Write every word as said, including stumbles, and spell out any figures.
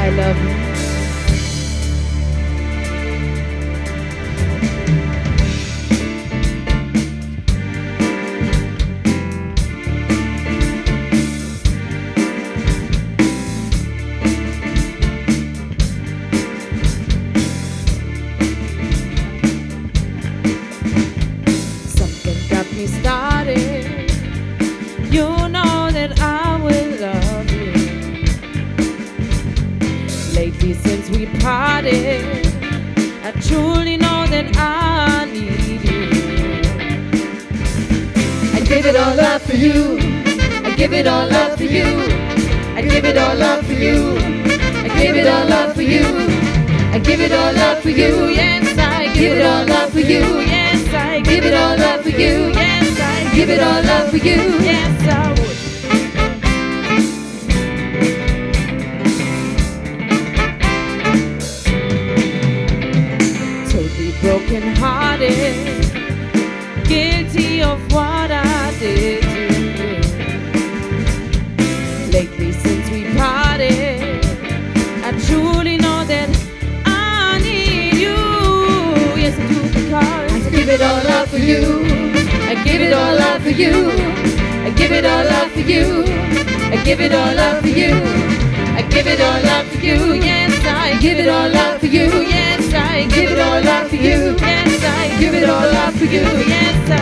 I love you. Me started, you know that I will love you. Lately since we parted, I truly know that I need you. I give it all up for you. I give it all up for you. I give it all up for you. I give it all up for you. I give it all up for you. Yes, I give it all up for you. Yes, I give it all up for you. Yes, I give it all up for you. Yes, I would. Totally broken hearted, guilty of what I did to you. Lately since we parted, I truly know that I need you. Yes, I do, because I give it all up for you. I give it all up for you. I give it all up for you. I give it all up for you. I give it all up for you. Yes, I give it all up for you. Yes, I give it all up for you. Yes, I give it all up for you. Yes, I